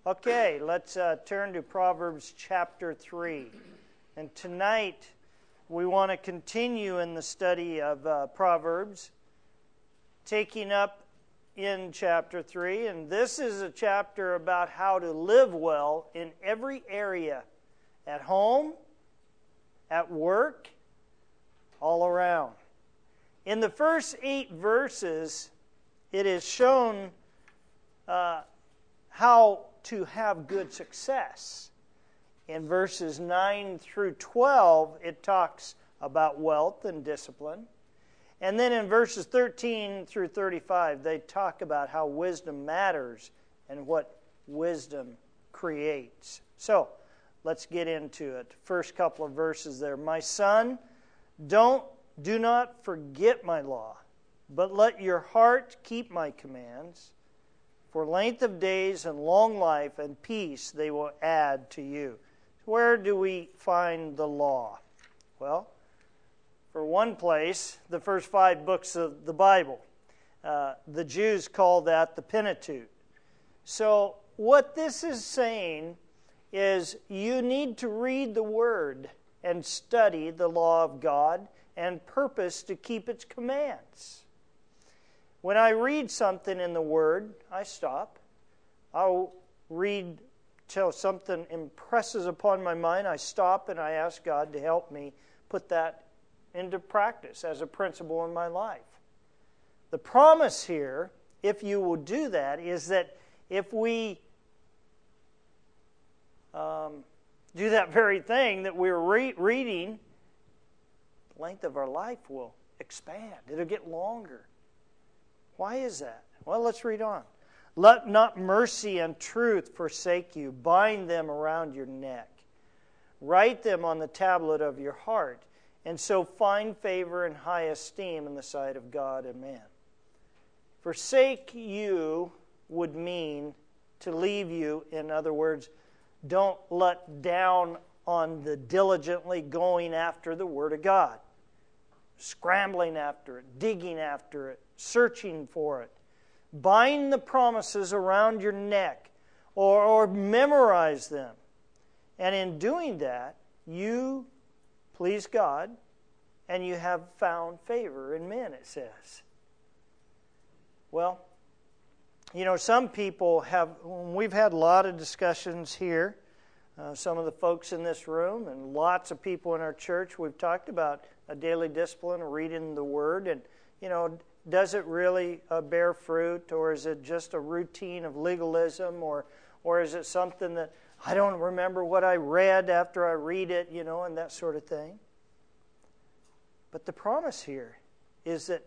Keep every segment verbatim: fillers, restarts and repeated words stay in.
Okay, let's uh, turn to Proverbs chapter three. And tonight we want to continue in the study of uh, Proverbs, taking up in chapter three. And this is a chapter about how to live well in every area, at home, at work, all around. In the first eight verses, it is shown uh, how to have good success. In verses nine through twelve, it talks about wealth and discipline. And then in verses thirteen through thirty-five, they talk about how wisdom matters and what wisdom creates. So, let's get into it. First couple of verses there. My son, don't do not forget my law, but let your heart keep my commands. For length of days and long life and peace they will add to you. Where do we find the law? Well, for one place, the first five books of the Bible. Uh, the Jews call that the Pentateuch. So what this is saying is you need to read the Word and study the law of God and purpose to keep its commands. When I read something in the Word, I stop. I'll read till something impresses upon my mind. I stop and I ask God to help me put that into practice as a principle in my life. The promise here, if you will do that, is that if we um, do that very thing that we're re- reading, the length of our life will expand. It'll get longer. Why is that? Well, let's read on. Let not mercy and truth forsake you. Bind them around your neck. Write them on the tablet of your heart, and so find favor and high esteem in the sight of God and man. Forsake you would mean to leave you. In other words, don't let down on the diligently going after the Word of God. Scrambling after it, digging after it, searching for it. Bind the promises around your neck or, or memorize them. And in doing that, you please God and you have found favor in men, it says. Well, you know, some people have, we've had a lot of discussions here, uh, some of the folks in this room and lots of people in our church, we've talked about a daily discipline, reading the Word, and, you know, does it really uh, bear fruit, or is it just a routine of legalism, or or is it something that I don't remember what I read after I read it, you know, and that sort of thing? But the promise here is that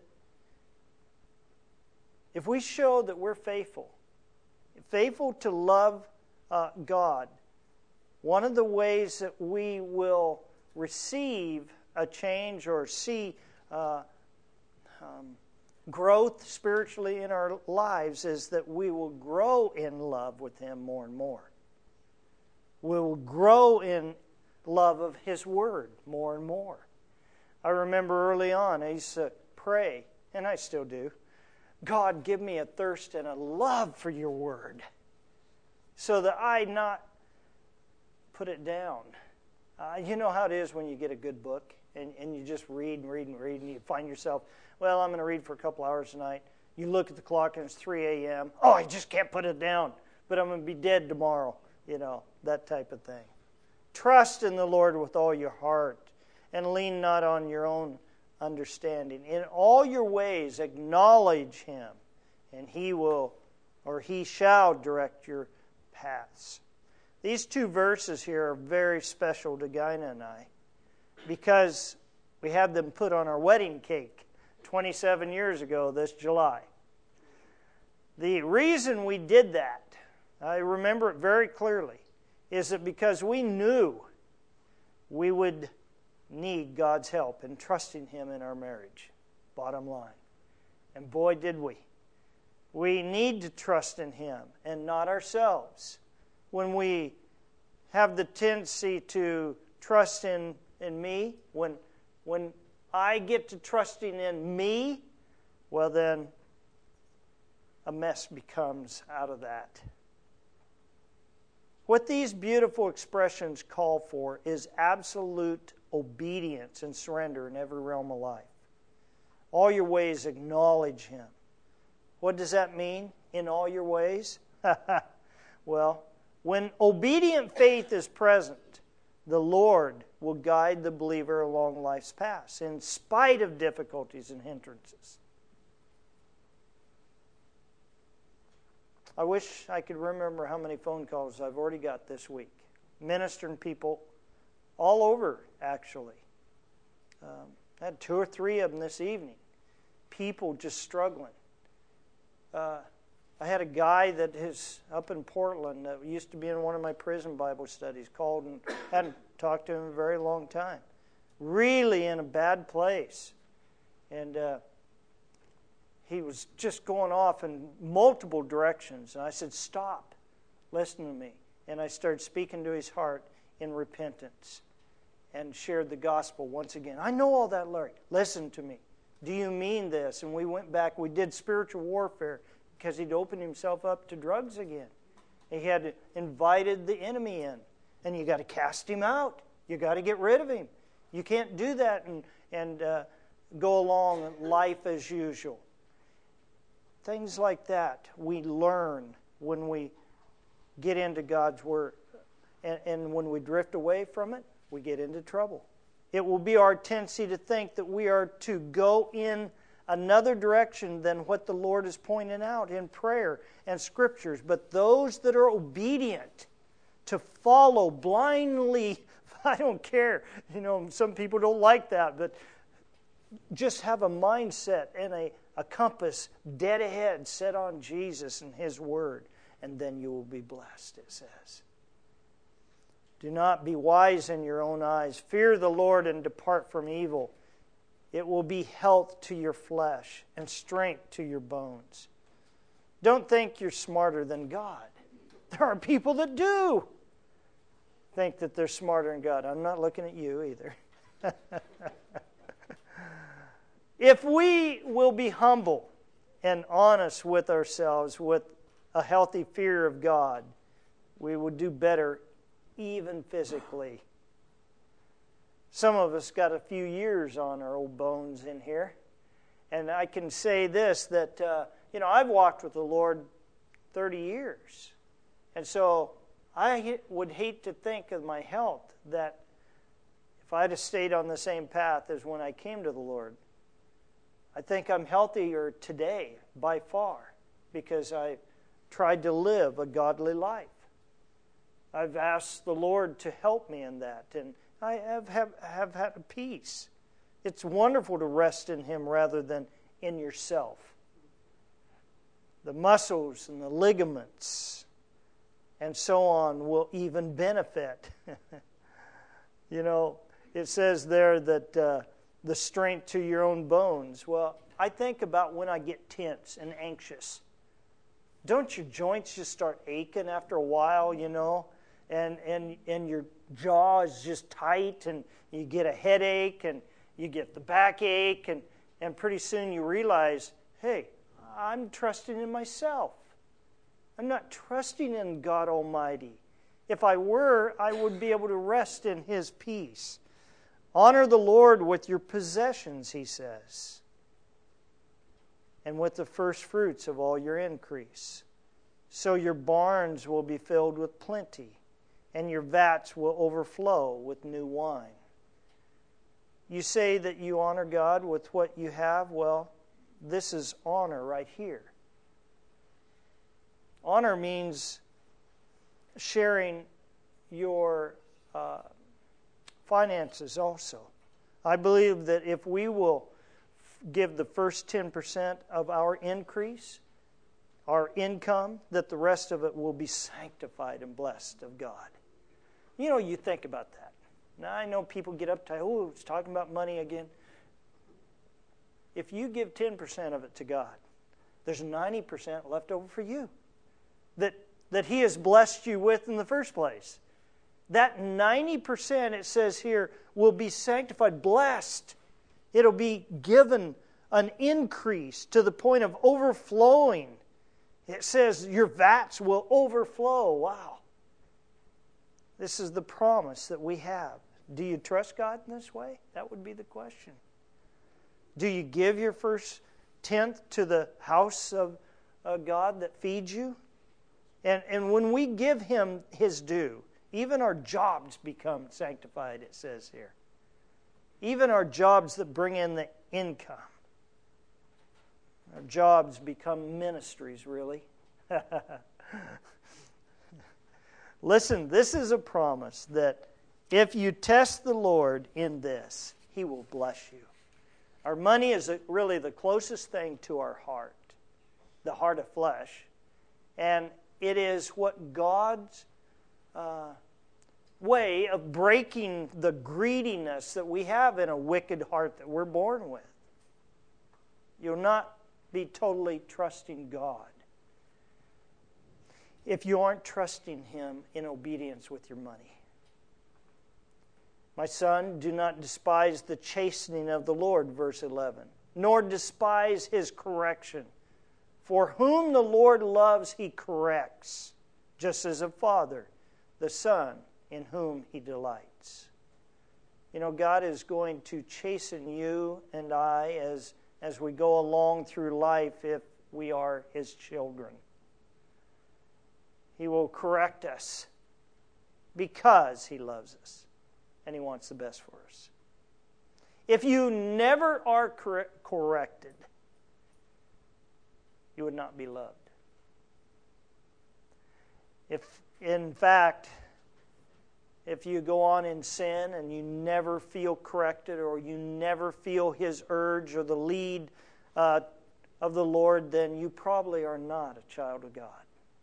if we show that we're faithful, faithful to love uh, God, one of the ways that we will receive a change or see uh, um, growth spiritually in our lives is that we will grow in love with Him more and more. We will grow in love of His Word more and more. I remember early on I used to pray, and I still do, God, give me a thirst and a love for your Word so that I not put it down. Uh, you know how it is when you get a good book and, and you just read and read and read and you find yourself, well, I'm going to read for a couple hours tonight. You look at the clock and it's three a.m. Oh, I just can't put it down, but I'm going to be dead tomorrow. You know, that type of thing. Trust in the Lord with all your heart and lean not on your own understanding. In all your ways acknowledge Him, and He will, or He shall direct your paths. These two verses here are very special to Gina and I because we had them put on our wedding cake twenty-seven years ago this July. The reason we did that, I remember it very clearly, is that because we knew we would need God's help in trusting Him in our marriage, bottom line. And boy, did we. We need to trust in Him and not ourselves. When we have the tendency to trust in, in me, when, when I get to trusting in me, well then a mess becomes out of that. What these beautiful expressions call for is absolute obedience and surrender in every realm of life. All your ways acknowledge Him. What does that mean, in all your ways? Well, when obedient faith is present, the Lord will guide the believer along life's path, in spite of difficulties and hindrances. I wish I could remember how many phone calls I've already got this week. Ministering people all over, actually. Um, I had two or three of them this evening. People just struggling. Uh, I had a guy that is up in Portland that used to be in one of my prison Bible studies, called and hadn't talked to him in a very long time. Really in a bad place. And uh, he was just going off in multiple directions. And I said, stop. Listen to me. And I started speaking to his heart in repentance and shared the gospel once again. I know all that, Larry. Listen to me. Do you mean this? And we went back. We did spiritual warfare because he'd opened himself up to drugs again. He had invited the enemy in. And you got to cast him out. You got to get rid of him. You can't do that and, and uh, go along life as usual. Things like that we learn when we get into God's Word. And, and when we drift away from it, we get into trouble. It will be our tendency to think that we are to go in another direction than what the Lord is pointing out in prayer and Scriptures. But those that are obedient to follow blindly, I don't care. You know, some people don't like that, but just have a mindset and a, a compass dead ahead set on Jesus and His Word, and then you will be blessed, it says. Do not be wise in your own eyes. Fear the Lord and depart from evil. It will be health to your flesh and strength to your bones. Don't think you're smarter than God. There are people that do think that they're smarter than God. I'm not looking at you either. If we will be humble and honest with ourselves with a healthy fear of God, we will do better even physically. Some of us got a few years on our old bones in here. And I can say this, that, uh, you know, I've walked with the Lord thirty years. And so I would hate to think of my health that if I'd have stayed on the same path as when I came to the Lord, I think I'm healthier today by far because I tried to live a godly life. I've asked the Lord to help me in that, and I have, have, have had a peace. It's wonderful to rest in Him rather than in yourself. The muscles and the ligaments and so on will even benefit. You know, it says there that uh, the strength to your own bones. Well, I think about when I get tense and anxious. Don't your joints just start aching after a while, you know? And, and, and your jaw is just tight, and you get a headache, and you get the backache, and, and pretty soon you realize, hey, I'm trusting in myself. I'm not trusting in God Almighty. If I were, I would be able to rest in His peace. Honor the Lord with your possessions, He says, and with the first fruits of all your increase. So your barns will be filled with plenty, and your vats will overflow with new wine. You say that you honor God with what you have. Well, this is honor right here. Honor means sharing your uh, finances also. I believe that if we will give the first ten percent of our increase, our income, that the rest of it will be sanctified and blessed of God. You know, you think about that. Now, I know people get uptight, oh, it's talking about money again. If you give ten percent of it to God, there's ninety percent left over for you that, that He has blessed you with in the first place. That ninety percent, it says here, will be sanctified, blessed. It'll be given an increase to the point of overflowing. It says your vats will overflow. Wow. This is the promise that we have. Do you trust God in this way? That would be the question. Do you give your first tenth to the house of uh, God that feeds you? And, and when we give Him His due, even our jobs become sanctified, it says here. Even our jobs that bring in the income. Our jobs become ministries, really. Listen, this is a promise that if you test the Lord in this, He will bless you. Our money is really the closest thing to our heart, the heart of flesh. And it is what God's uh, way of breaking the greediness that we have in a wicked heart that we're born with. You'll not be totally trusting God if you aren't trusting Him in obedience with your money. My son, do not despise the chastening of the Lord, verse eleven, nor despise His correction. For whom the Lord loves, He corrects, just as a father, the son in whom He delights. You know, God is going to chasten you and I as, as we go along through life if we are His children. He will correct us because He loves us. And He wants the best for us. If you never are cor- corrected, you would not be loved. If, in fact, if you go on in sin and you never feel corrected or you never feel His urge or the lead uh, of the Lord, then you probably are not a child of God.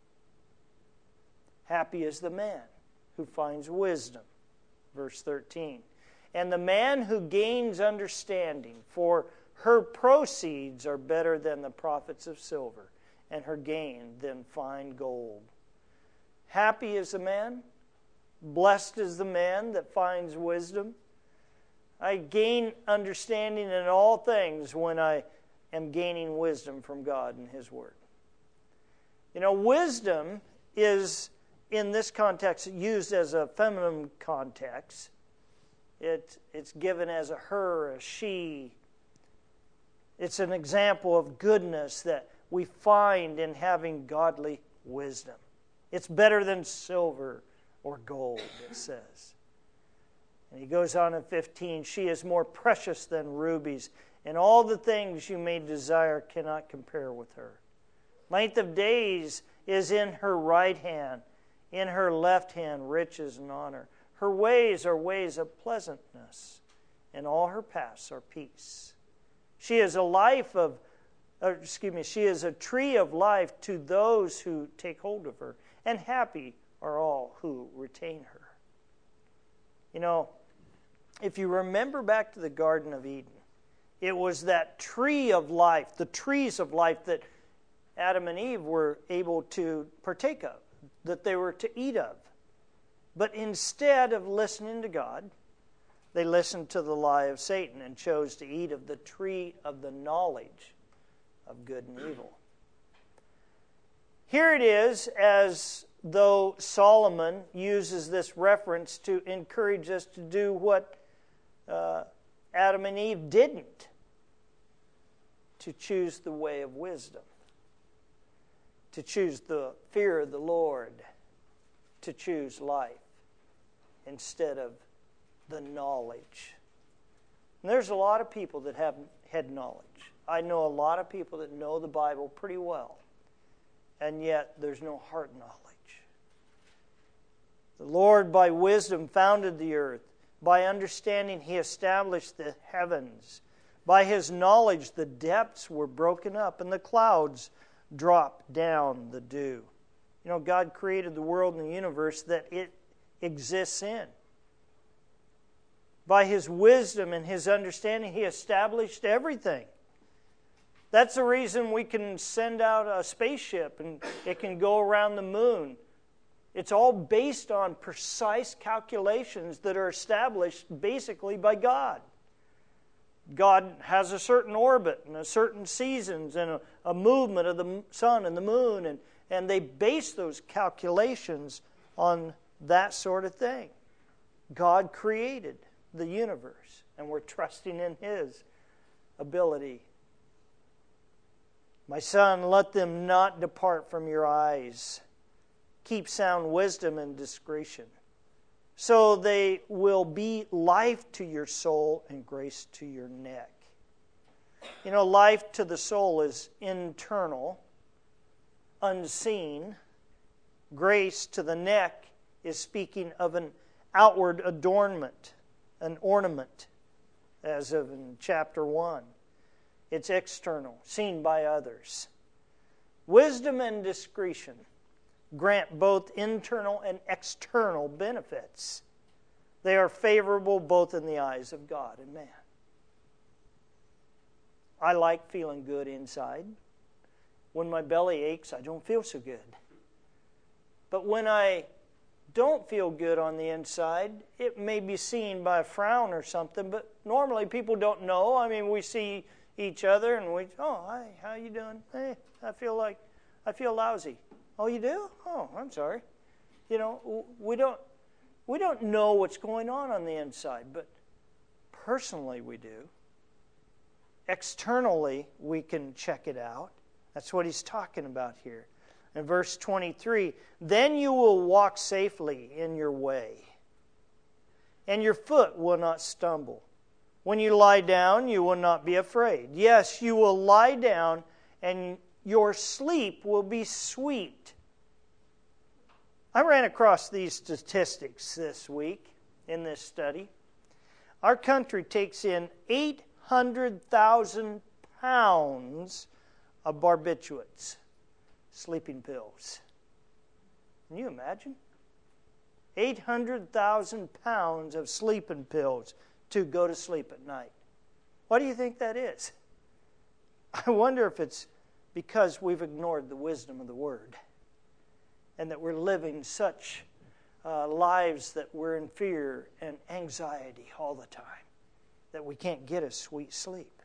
Happy is the man who finds wisdom. Verse thirteen. And the man who gains understanding, for her proceeds are better than the profits of silver, and her gain than fine gold. Happy is the man, blessed is the man that finds wisdom. I gain understanding in all things when I am gaining wisdom from God and His Word. You know, wisdom is, in this context, used as a feminine context. It, it's given as a her, a she. It's an example of goodness that we find in having godly wisdom. It's better than silver or gold, it says. And he goes on in fifteen, she is more precious than rubies, and all the things you may desire cannot compare with her. Length of days is in her right hand, in her left hand riches and honor. Her ways are ways of pleasantness, and all her paths are peace. She is a life of, or excuse me, she is a tree of life to those who take hold of her, and happy are all who retain her. You know, if you remember back to the Garden of Eden, it was that tree of life, the trees of life that Adam and Eve were able to partake of, that they were to eat of. But instead of listening to God, they listened to the lie of Satan and chose to eat of the tree of the knowledge of good and evil. Here it is as though Solomon uses this reference to encourage us to do what uh, Adam and Eve didn't, to choose the way of wisdom, to choose the fear of the Lord, to choose life instead of the knowledge. And there's a lot of people that have head knowledge. I know a lot of people that know the Bible pretty well, and yet there's no heart knowledge. The Lord by wisdom founded the earth. By understanding He established the heavens. By His knowledge the depths were broken up and the clouds dropped down the dew. You know, God created the world and the universe that it exists in. By His wisdom and His understanding, He established everything. That's the reason we can send out a spaceship and it can go around the moon. It's all based on precise calculations that are established basically by God. God has a certain orbit and a certain seasons and a, a movement of the sun and the moon, and, and they base those calculations on that sort of thing. God created the universe, and we're trusting in His ability. My son, let them not depart from your eyes. Keep sound wisdom and discretion, so they will be life to your soul and grace to your neck. You know, life to the soul is internal, unseen. Grace to the neck is speaking of an outward adornment, an ornament, as of in chapter one. It's external, seen by others. Wisdom and discretion grant both internal and external benefits. They are favorable both in the eyes of God and man. I like feeling good inside. When my belly aches, I don't feel so good. But when I don't feel good on the inside, it may be seen by a frown or something, but normally people don't know. I mean, we see each other and we, oh, hi, how you doing? Hey, I feel like, I feel lousy. Oh, you do? Oh, I'm sorry. You know, we don't, we don't know what's going on on the inside, but personally we do. Externally, we can check it out. That's what he's talking about here. In verse twenty-three, then you will walk safely in your way, and your foot will not stumble. When you lie down, you will not be afraid. Yes, you will lie down, and your sleep will be sweet. I ran across these statistics this week in this study. Our country takes in eight hundred thousand pounds of barbiturates, sleeping pills. Can you imagine? eight hundred thousand pounds of sleeping pills to go to sleep at night. What do you think that is? I wonder if it's because we've ignored the wisdom of the Word and that we're living such uh, lives that we're in fear and anxiety all the time that we can't get a sweet sleep.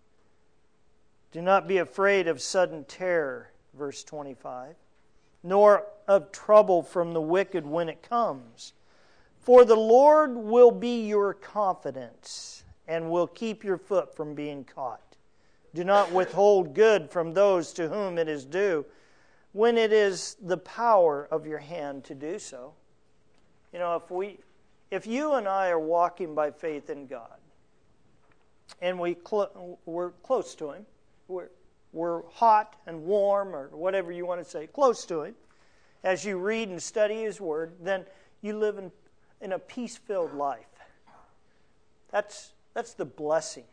Do not be afraid of sudden terror, verse twenty-five, nor of trouble from the wicked when it comes. For the Lord will be your confidence and will keep your foot from being caught. Do not withhold good from those to whom it is due, when it is the power of your hand to do so. You know, if we, if you and I are walking by faith in God, and we cl- we're close to Him, we're, we're hot and warm, or whatever you want to say, close to Him, as you read and study His Word, then you live in, in a peace-filled life. That's, that's the blessing.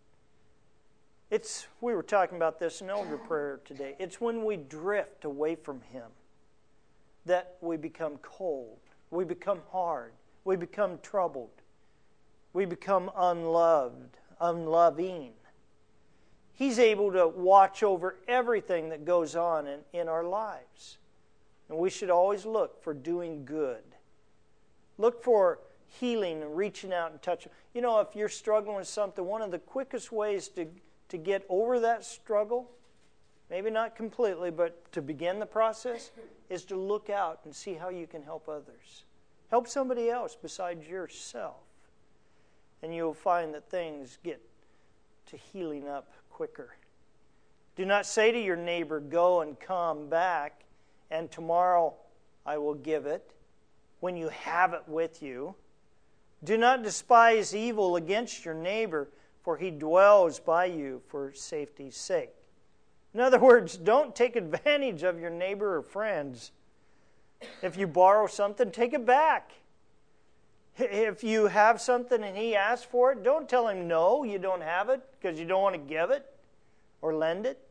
It's, we were talking about this in elder prayer today. It's when we drift away from Him that we become cold. We become hard. We become troubled. We become unloved, unloving. He's able to watch over everything that goes on in, in our lives. And we should always look for doing good. Look for healing and reaching out and touching. You know, if you're struggling with something, one of the quickest ways to To get over that struggle, maybe not completely, but to begin the process, is to look out and see how you can help others. Help somebody else besides yourself. And you'll find that things get to healing up quicker. Do not say to your neighbor, go and come back, and tomorrow I will give it, when you have it with you. Do not despise evil against your neighbor, for he dwells by you for safety's sake. In other words, don't take advantage of your neighbor or friends. If you borrow something, take it back. If you have something and he asks for it, don't tell him no, you don't have it because you don't want to give it or lend it.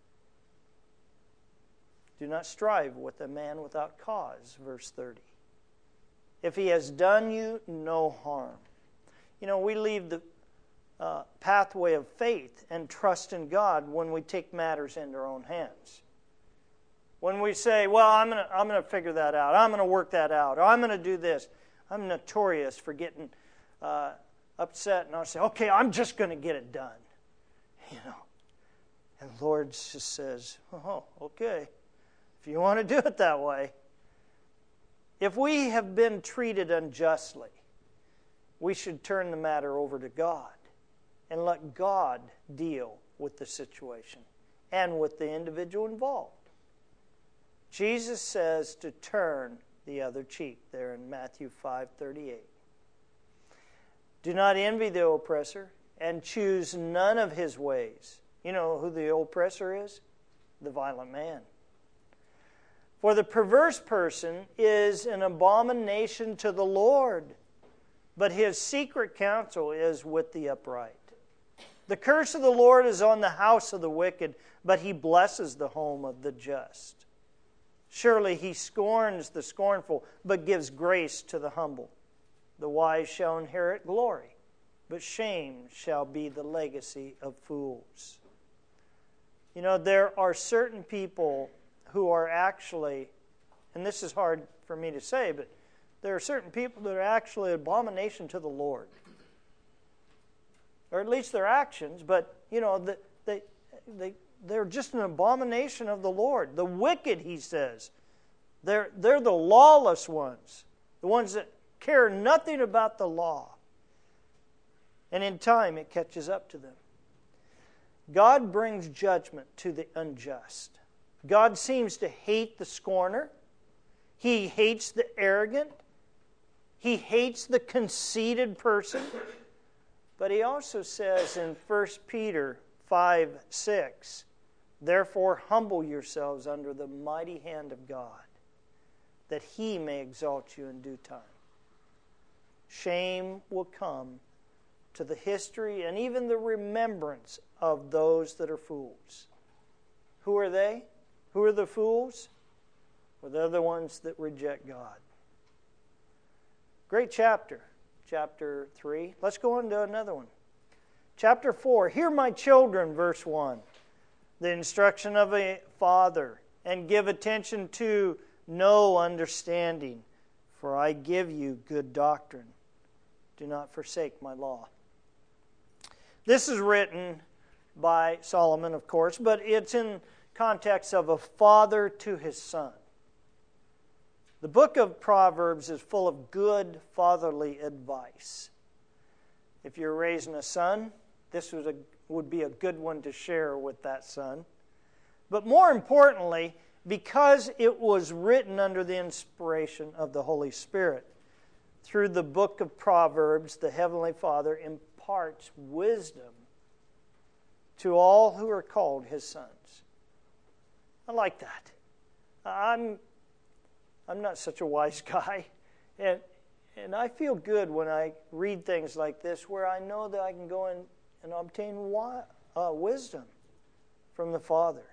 Do not strive with a man without cause, verse thirty. If he has done you no harm. You know, we leave the Uh, pathway of faith and trust in God when we take matters into our own hands. When we say, well, I'm going to I'm going to figure that out. I'm going to work that out. Or I'm going to do this. I'm notorious for getting uh, upset, and I'll say, okay, I'm just going to get it done. You know. And the Lord just says, oh, okay. If you want to do it that way. If we have been treated unjustly, we should turn the matter over to God and let God deal with the situation and with the individual involved. Jesus says to turn the other cheek there in Matthew five thirty-eight. Do not envy the oppressor and choose none of his ways. You know who the oppressor is? The violent man. For the perverse person is an abomination to the Lord, but his secret counsel is with the upright. The curse of the Lord is on the house of the wicked, but he blesses the home of the just. Surely he scorns the scornful, but gives grace to the humble. The wise shall inherit glory, but shame shall be the legacy of fools. You know, there are certain people who are actually, and this is hard for me to say, but there are certain people that are actually an abomination to the Lord. Or at least their actions, but, you know, they, they, they, they're just an abomination of the Lord. The wicked, he says, they're, they're the lawless ones, the ones that care nothing about the law. And in time, it catches up to them. God brings judgment to the unjust. God seems to hate the scorner. He hates the arrogant. He hates the conceited person. But he also says in First Peter five six, therefore humble yourselves under the mighty hand of God, that he may exalt you in due time. Shame will come to the history and even the remembrance of those that are fools. Who are they? Who are the fools? Well, they're the ones that reject God. Great chapter, chapter three. Let's go on to another one. Chapter four, hear my children, verse one. The instruction of a father, and give attention to no understanding, for I give you good doctrine. Do not forsake my law. This is written by Solomon, of course, but it's in context of a father to his son. The book of Proverbs is full of good fatherly advice. If you're raising a son, this was a, would be a good one to share with that son. But more importantly, because it was written under the inspiration of the Holy Spirit, through the book of Proverbs, the Heavenly Father imparts wisdom to all who are called His sons. I like that. I'm I'm not such a wise guy, and and I feel good when I read things like this, where I know that I can go in and obtain wi- uh, wisdom from the Father.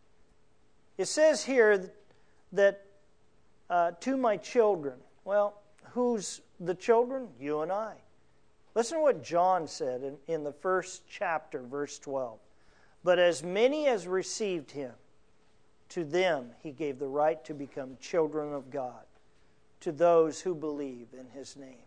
It says here that uh, to my children. Well, who's the children? You and I. Listen to what John said in, in the first chapter, verse twelve. But as many as received Him, to them He gave the right to become children of God, to those who believe in His name.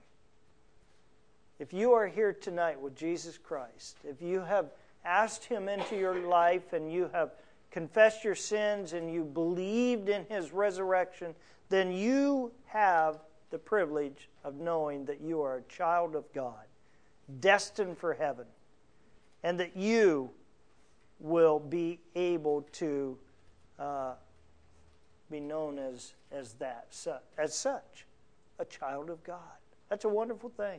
If you are here tonight with Jesus Christ, if you have asked Him into your life and you have confessed your sins and you believed in His resurrection, then you have the privilege of knowing that you are a child of God, destined for heaven, and that you will be able to uh, be known as, as that, as such, a child of God. That's a wonderful thing.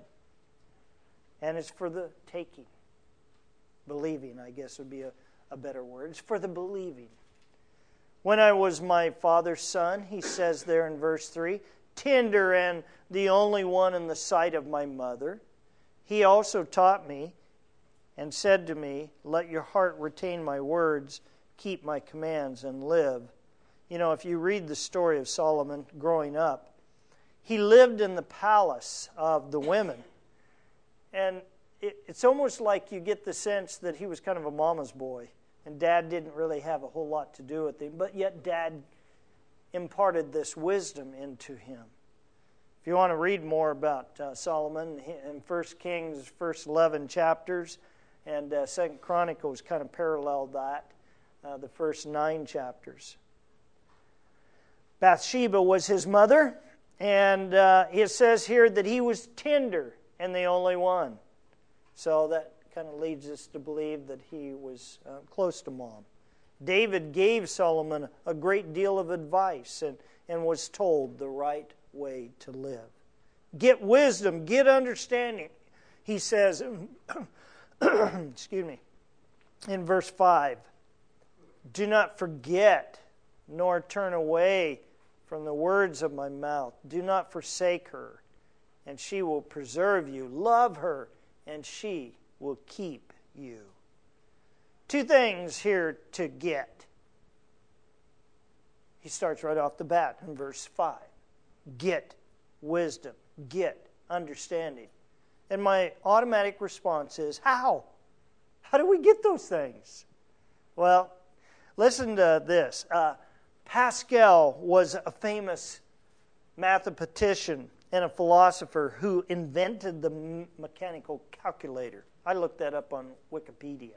And it's for the taking. Believing, I guess, would be a, a better word. It's for the believing. When I was my father's son, he says there in verse three, tender and the only one in the sight of my mother, he also taught me and said to me, let your heart retain my words, keep my commands, and live. You know, if you read the story of Solomon growing up, he lived in the palace of the women. And it, it's almost like you get the sense that he was kind of a mama's boy, and Dad didn't really have a whole lot to do with him, but yet Dad imparted this wisdom into him. If you want to read more about uh, Solomon, in First Kings, first eleven chapters, and uh, Second Chronicles kind of parallel that, uh, the first nine chapters. Bathsheba was his mother, And uh, it says here that he was tender and the only one. So that kind of leads us to believe that he was uh, close to Mom. David gave Solomon a great deal of advice and, and was told the right way to live. Get wisdom, get understanding. He says, excuse me, in verse five, do not forget nor turn away from the words of my mouth. Do not forsake her, and she will preserve you. Love her, and she will keep you. Two things here to get. He starts right off the bat in verse five. Get wisdom. Get understanding. And my automatic response is, how? How do we get those things? Well, listen to this. Uh, Pascal was a famous mathematician and a philosopher who invented the m- mechanical calculator. I looked that up on Wikipedia.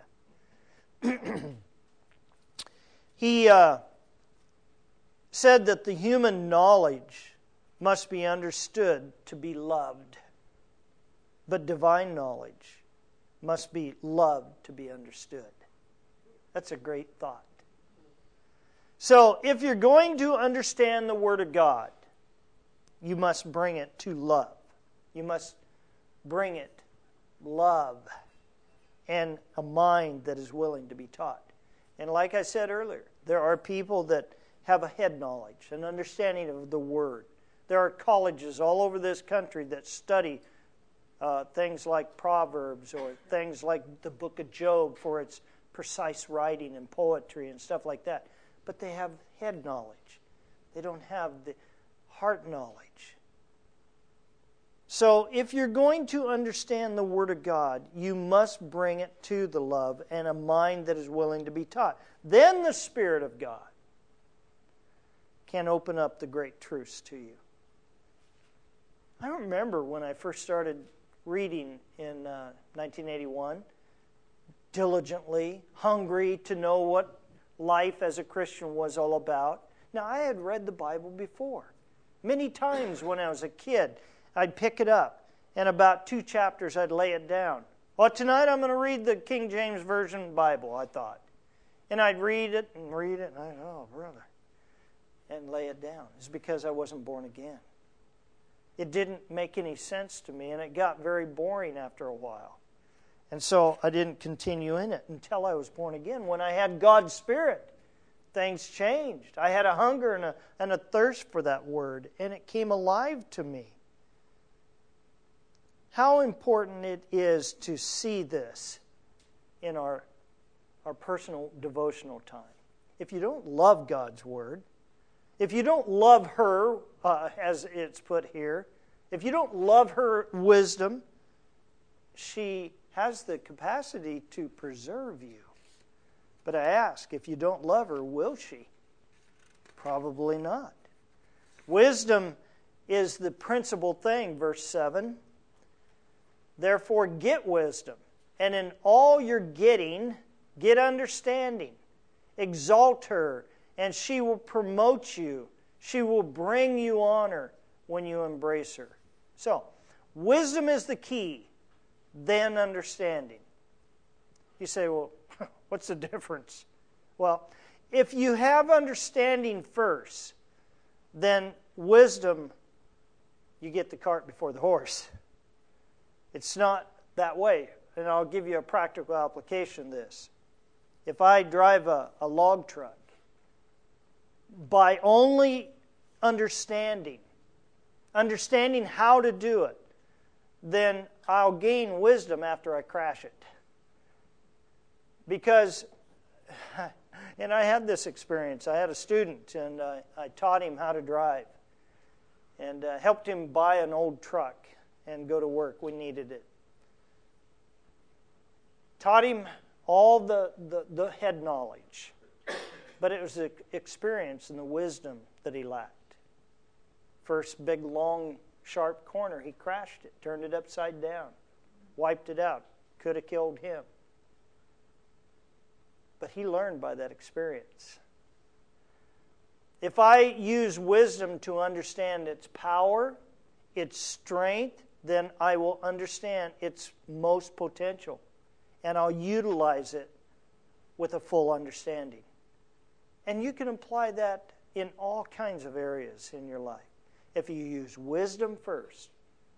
He uh, said that the human knowledge must be understood to be loved, but divine knowledge must be loved to be understood. That's a great thought. So, if you're going to understand the Word of God, you must bring it to love. You must bring it love and a mind that is willing to be taught. And like I said earlier, there are people that have a head knowledge, an understanding of the Word. There are colleges all over this country that study uh, things like Proverbs or things like the book of Job for its precise writing and poetry and stuff like that. But they have head knowledge. They don't have the heart knowledge. So if you're going to understand the Word of God, you must bring it to the love and a mind that is willing to be taught. Then the Spirit of God can open up the great truths to you. I remember when I first started reading in uh, nineteen eighty-one, diligently, hungry to know what life as a Christian was all about. Now, I had read the Bible before. Many times when I was a kid, I'd pick it up, and about two chapters, I'd lay it down. Well, tonight I'm going to read the King James Version Bible, I thought. And I'd read it and read it, and I'd, oh, brother, and lay it down. It's because I wasn't born again. It didn't make any sense to me, and it got very boring after a while. And so I didn't continue in it until I was born again. When I had God's Spirit, things changed. I had a hunger and a, and a thirst for that Word, and it came alive to me. How important it is to see this in our, our personal devotional time. If you don't love God's Word, if you don't love her, uh, as it's put here, if you don't love her wisdom, she has the capacity to preserve you. But I ask, if you don't love her, will she? Probably not. Wisdom is the principal thing, verse seven. Therefore, get wisdom, and in all you're getting, get understanding. Exalt her, and she will promote you. She will bring you honor when you embrace her. So, wisdom is the key, then understanding. You say, well, what's the difference? Well, if you have understanding first, then wisdom, you get the cart before the horse. It's not that way. And I'll give you a practical application of this. If I drive a, a log truck, by only understanding, understanding how to do it, then I'll gain wisdom after I crash it. Because, and I had this experience. I had a student, and uh, I taught him how to drive and uh, helped him buy an old truck and go to work. We needed it. Taught him all the, the, the head knowledge. But it was the experience and the wisdom that he lacked. First big, long, sharp corner, he crashed it, turned it upside down, wiped it out. Could have killed him. But he learned by that experience. If I use wisdom to understand its power, its strength, then I will understand its most potential. And I'll utilize it with a full understanding. And you can apply that in all kinds of areas in your life. If you use wisdom first,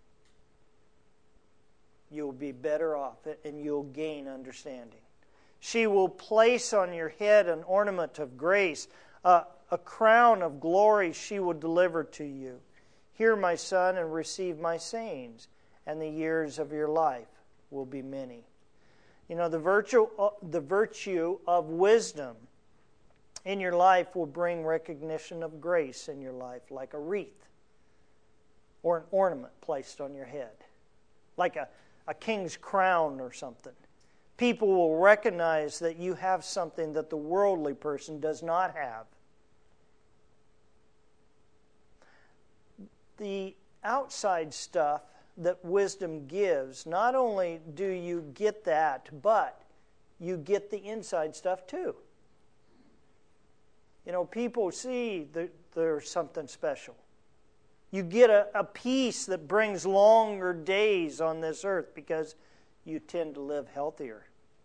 you'll be better off and you'll gain understanding. She will place on your head an ornament of grace, uh, a crown of glory she will deliver to you. Hear, my son, and receive my sayings, and the years of your life will be many. You know, the virtue, the virtue of wisdom in your life will bring recognition of grace in your life, like a wreath or an ornament placed on your head, like a, a king's crown or something. People will recognize that you have something that the worldly person does not have. The outside stuff that wisdom gives, not only do you get that, but you get the inside stuff too. You know, people see that there's something special. You get a, a peace that brings longer days on this earth because you tend to live healthier.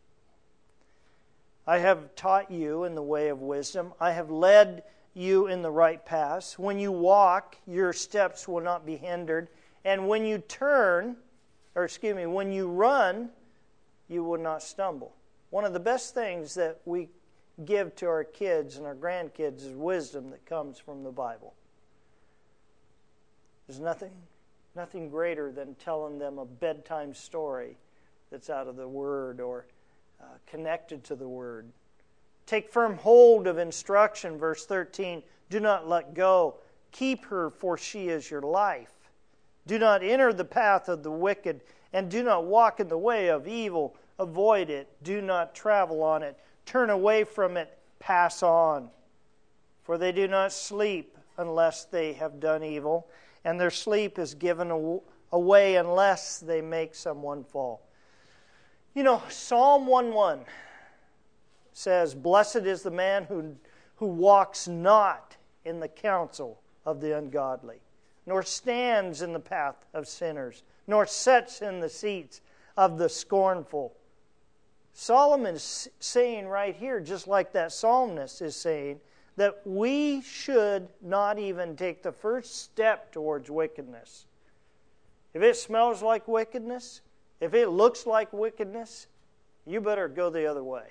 I have taught you in the way of wisdom. I have led you in the right paths. When you walk, your steps will not be hindered. And when you turn, or excuse me, when you run, you will not stumble. One of the best things that we give to our kids and our grandkids is wisdom that comes from the Bible. There's nothing, nothing greater than telling them a bedtime story that's out of the Word or uh, connected to the Word. Take firm hold of instruction, verse thirteen. Do not let go. Keep her, for she is your life. Do not enter the path of the wicked, and do not walk in the way of evil. Avoid it. Do not travel on it. Turn away from it. Pass on. For they do not sleep unless they have done evil, and their sleep is given away unless they make someone fall. You know, Psalm one one says, Blessed is the man who, who walks not in the counsel of the ungodly, nor stands in the path of sinners, nor sits in the seats of the scornful. Solomon's saying right here, just like that psalmist is saying, that we should not even take the first step towards wickedness. If it smells like wickedness, if it looks like wickedness, you better go the other way.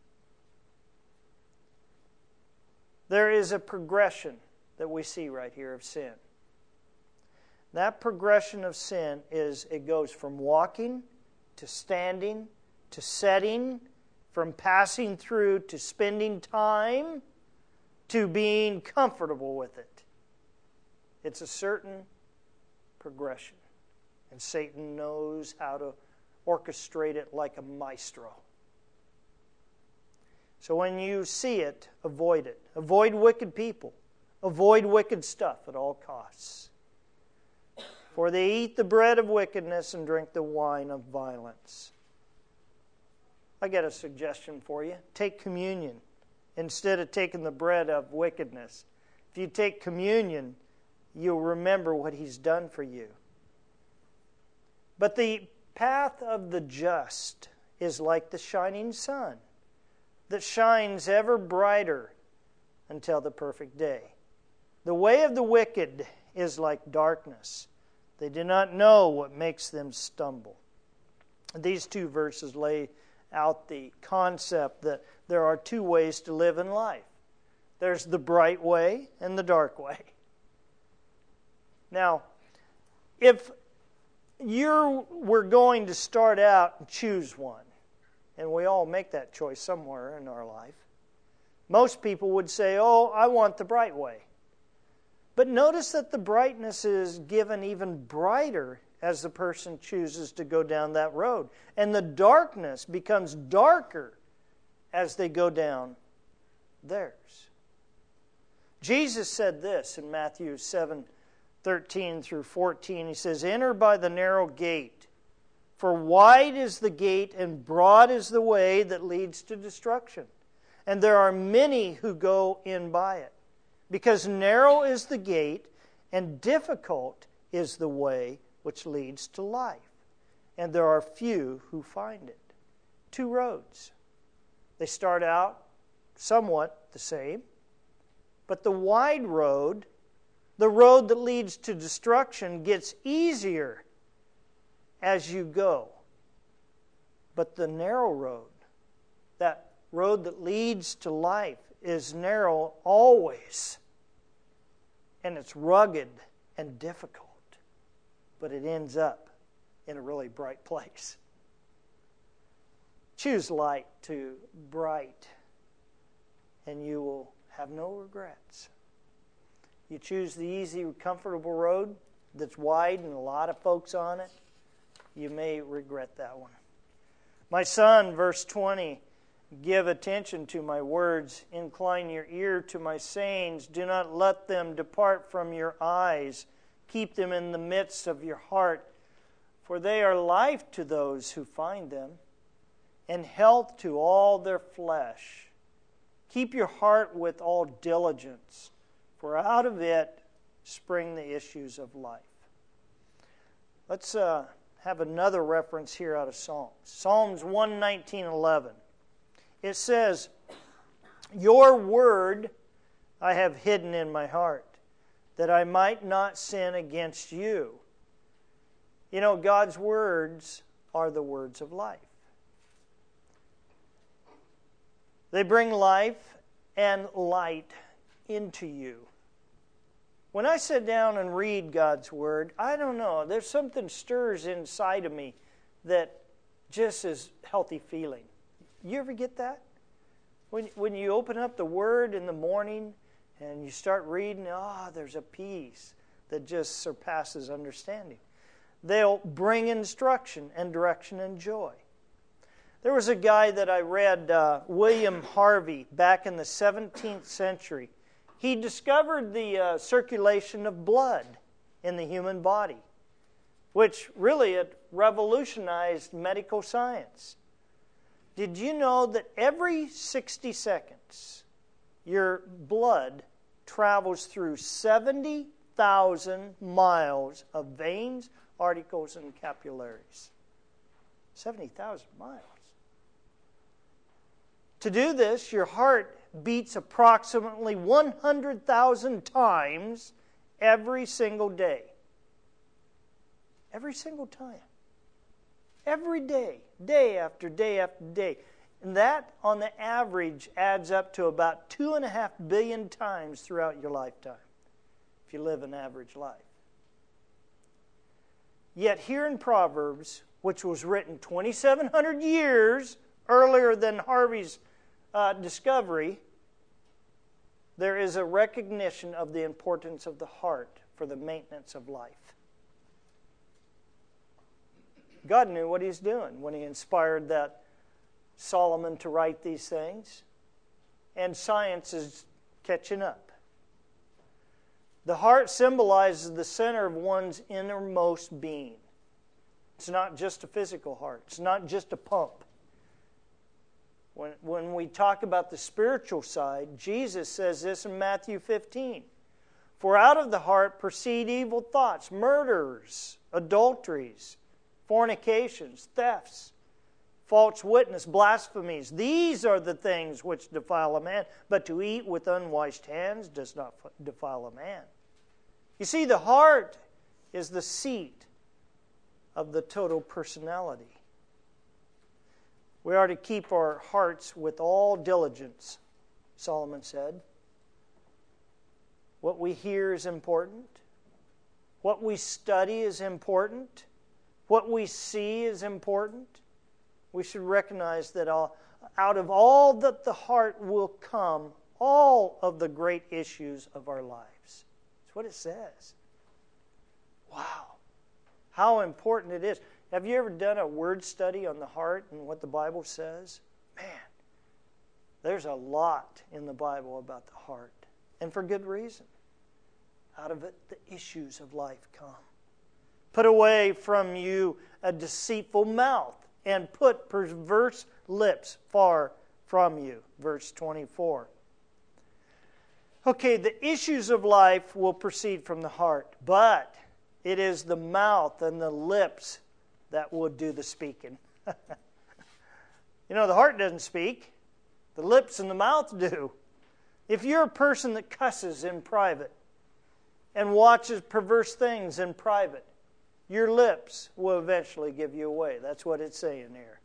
There is a progression that we see right here of sin. That progression of sin is it goes from walking to standing to setting, from passing through to spending time to being comfortable with it. It's a certain progression. And Satan knows how to orchestrate it like a maestro. So when you see it, avoid it. Avoid wicked people. Avoid wicked stuff at all costs. For they eat the bread of wickedness and drink the wine of violence. I got a suggestion for you. Take communion instead of taking the bread of wickedness. If you take communion, you'll remember what He's done for you. But the path of the just is like the shining sun that shines ever brighter until the perfect day. The way of the wicked is like darkness. They do not know what makes them stumble. These two verses lay out the concept that there are two ways to live in life. There's the bright way and the dark way. Now, if you were going to start out and choose one, and we all make that choice somewhere in our life, most people would say, oh, I want the bright way. But notice that the brightness is given even brighter as the person chooses to go down that road. And the darkness becomes darker as they go down theirs. Jesus said this in Matthew seven thirteen through fourteen. He says, Enter by the narrow gate, for wide is the gate and broad is the way that leads to destruction. And there are many who go in by it. Because narrow is the gate, and difficult is the way which leads to life, and there are few who find it. Two roads. They start out somewhat the same, but the wide road, the road that leads to destruction, gets easier as you go. But the narrow road, that road that leads to life, is narrow always. And it's rugged and difficult. But it ends up in a really bright place. Choose light to bright, and you will have no regrets. You choose the easy, comfortable road that's wide and a lot of folks on it, you may regret that one. My son, verse twenty, give attention to my words, incline your ear to my sayings, do not let them depart from your eyes, keep them in the midst of your heart, for they are life to those who find them, and health to all their flesh. Keep your heart with all diligence, for out of it spring the issues of life. Let's uh, have another reference here out of Psalms. Psalms one nineteen eleven. It says, your word I have hidden in my heart, that I might not sin against you. You know, God's words are the words of life. They bring life and light into you. When I sit down and read God's Word, I don't know, there's something stirs inside of me that just is healthy feeling. You ever get that? When, when you open up the Word in the morning and you start reading, ah, oh, there's a peace that just surpasses understanding. They'll bring instruction and direction and joy. There was a guy that I read, uh, William Harvey, back in the seventeenth century. He discovered the uh, circulation of blood in the human body, which really it revolutionized medical science. Did you know that every sixty seconds, your blood travels through seventy thousand miles of veins, arterioles, and capillaries? seventy thousand miles. To do this, your heart beats approximately one hundred thousand times every single day. Every single time. Every day, day after day after day. And that, on the average, adds up to about two and a half billion times throughout your lifetime, if you live an average life. Yet here in Proverbs, which was written twenty-seven hundred years earlier than Harvey's uh, discovery, there is a recognition of the importance of the heart for the maintenance of life. God knew what He's doing when He inspired that Solomon to write these things, and science is catching up. The heart symbolizes the center of one's innermost being. It's not just a physical heart. It's not just a pump. When, when we talk about the spiritual side, Jesus says this in Matthew fifteen. For out of the heart proceed evil thoughts, murders, adulteries, fornications, thefts, false witness, blasphemies. These are the things which defile a man, but to eat with unwashed hands does not defile a man. You see, the heart is the seat of the total personality. We are to keep our hearts with all diligence, Solomon said. What we hear is important. What we study is important. What we see is important. We should recognize that all, out of all that the heart will come, all of the great issues of our lives. That's what it says. Wow. How important it is. Have you ever done a word study on the heart and what the Bible says? Man, there's a lot in the Bible about the heart. And for good reason. Out of it, the issues of life come. Put away from you a deceitful mouth, and put perverse lips far from you. Verse twenty-four. Okay, the issues of life will proceed from the heart, but it is the mouth and the lips that will do the speaking. You know, the heart doesn't speak. The lips and the mouth do. If you're a person that cusses in private and watches perverse things in private, your lips will eventually give you away. That's what it's saying here.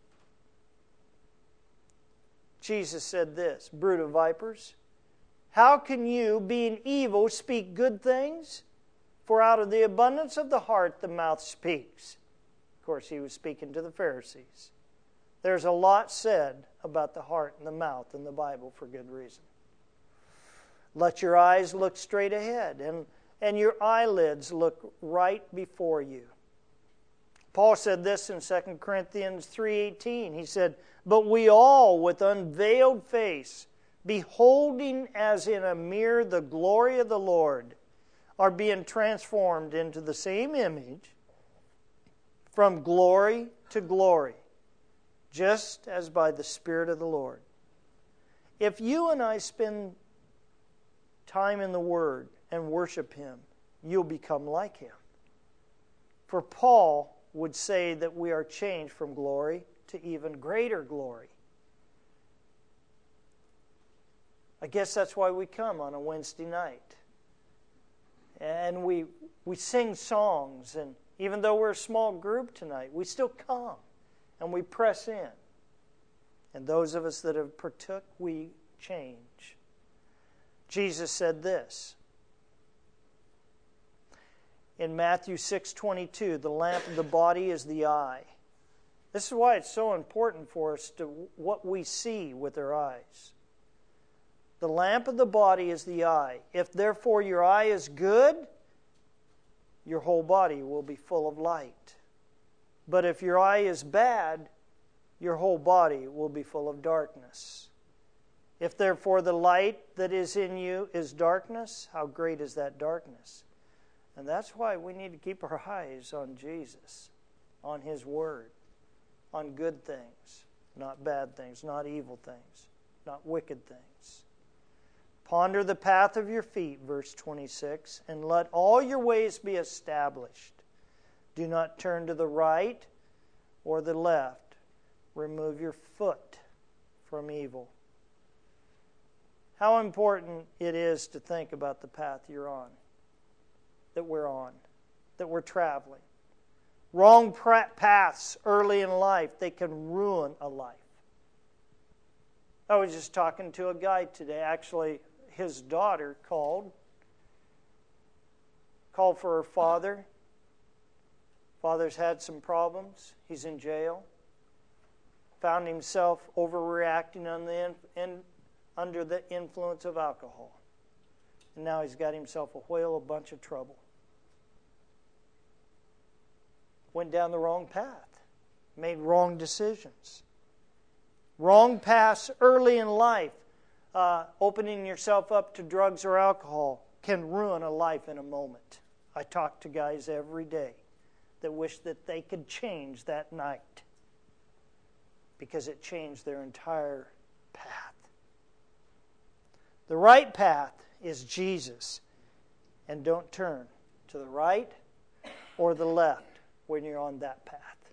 Jesus said this, brood of vipers, how can you, being evil, speak good things? For out of the abundance of the heart the mouth speaks. Of course, he was speaking to the Pharisees. There's a lot said about the heart and the mouth in the Bible for good reason. Let your eyes look straight ahead and, and your eyelids look right before you. Paul said this in Second Corinthians three eighteen. He said, but we all with unveiled face, beholding as in a mirror the glory of the Lord, are being transformed into the same image from glory to glory, just as by the Spirit of the Lord. If you and I spend time in the Word and worship Him, you'll become like Him. For Paul would say that we are changed from glory to even greater glory. I guess that's why we come on a Wednesday night. And we we sing songs, and even though we're a small group tonight, we still come and we press in. And those of us that have partook, we change. Jesus said this in Matthew six twenty-two, the lamp of the body is the eye. This is why it's so important for us to what we see with our eyes. The lamp of the body is the eye. If therefore your eye is good, your whole body will be full of light. But if your eye is bad, your whole body will be full of darkness. If therefore the light that is in you is darkness, how great is that darkness? And that's why we need to keep our eyes on Jesus, on His Word, on good things, not bad things, not evil things, not wicked things. Ponder the path of your feet, verse twenty-six, and let all your ways be established. Do not turn to the right or the left. Remove your foot from evil. How important it is to think about the path you're on, that we're on, that we're traveling. Wrong paths early in life, they can ruin a life. I was just talking to a guy today. Actually, his daughter called. Called for her father. Father's had some problems. He's in jail. Found himself overreacting on the in, in, under the influence of alcohol. And now he's got himself a whale, a bunch of trouble. Went down the wrong path. Made wrong decisions. Wrong paths early in life. Uh, opening yourself up to drugs or alcohol can ruin a life in a moment. I talk to guys every day that wish that they could change that night because it changed their entire path. The right path is Jesus, and don't turn to the right or the left when you're on that path.